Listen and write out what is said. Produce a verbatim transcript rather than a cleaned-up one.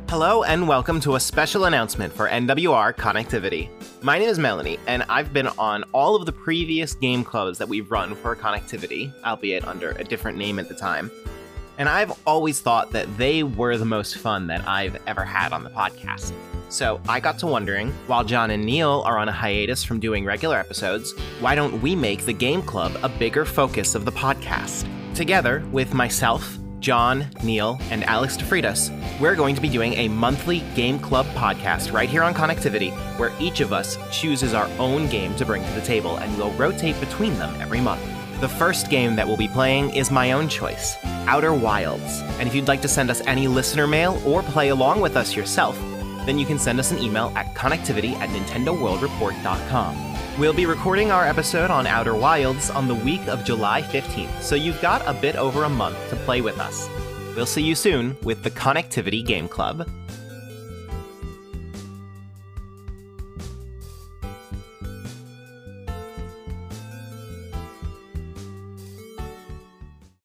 Hello and welcome to a special announcement for N W R Connectivity. My name is Melanie, and I've been on all of the previous game clubs that we've run for Connectivity, albeit under a different name at the time. And I've always thought that they were the most fun that I've ever had on the podcast. So I got to wondering, while John and Neil are on a hiatus from doing regular episodes, why don't we make the game club a bigger focus of the podcast? Together with myself, John, Neil, and Alex DeFritas, we're going to be doing a monthly Game Club podcast right here on Connectivity, where each of us chooses our own game to bring to the table, and we'll rotate between them every month. The first game that we'll be playing is my own choice, Outer Wilds. And if you'd like to send us any listener mail or play along with us yourself, then you can send us an email at connectivity at nintendo world report dot com. We'll be recording our episode on Outer Wilds on the week of July fifteenth, so you've got a bit over a month to play with us. We'll see you soon with the Connectivity Game Club.